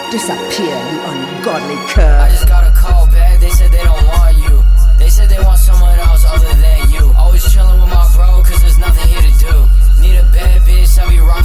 Disappear, you ungodly cur. I just got a call back, they said they don't want you. They said they want someone else other than you. Always chilling with my bro, cause there's nothing here to do. Need a bad bitch, I'll be right